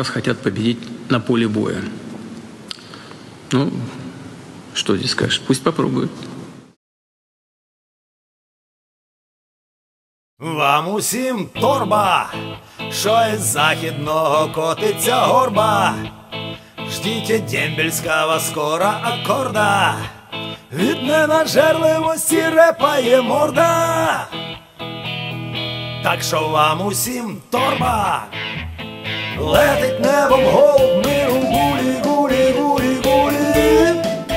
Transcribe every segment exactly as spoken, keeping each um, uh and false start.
раз хотят победить на поле боя. Ну, что здесь скажешь? Пусть попробуют. Вам усім торба, що із західного котиться горба. Ждіть дембельського скоро акорда, від ненажерливості репає морда. Так що вам усім торба, летить небом голуб миру, гулі, гулі, гулі, гулі.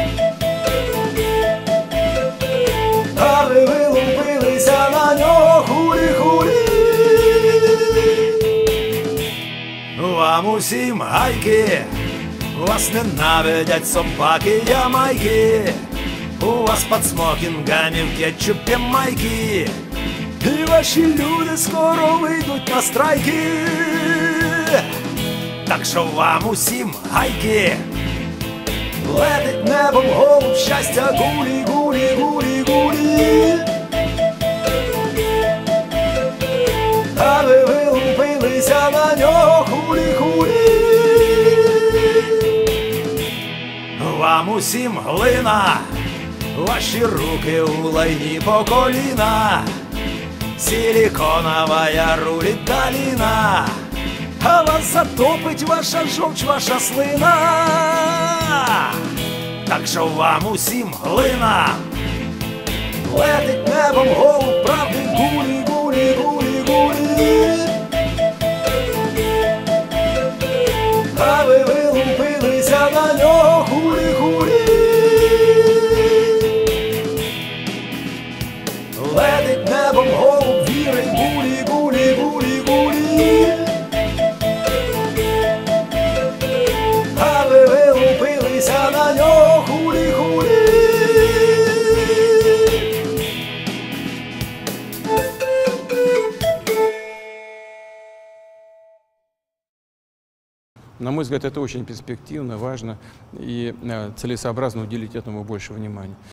А ви вилупилися на нього, хулі, хулі. Вам усім гайки, вас ненавидять собаки ямайки. У вас под смокингами в кетчупе майки, і ваші люди скоро вийдуть на страйки. Так що вам усім гайки, летить небом голуб щастя, гулі, гулі, гулі, гулі. А ви вилупилися на нього, хулі, хулі. Вам усім глина, ваші руки у лайні по коліна. Силиконовая рулит долина, а вас затопить ваша жовч, ваша слина. Так що вам усім глина, летить небом голуб правди, гулі, гулі, гулі, гулі. А ви вилупилися на нього, хулі, хулі. Летить небом голуб віри, гулі, гулі, гулі, гулі. А ви вилупилися на нього, хулі, хулі. На мой взгляд, это очень перспективно, важно и целесообразно уделить этому больше внимания.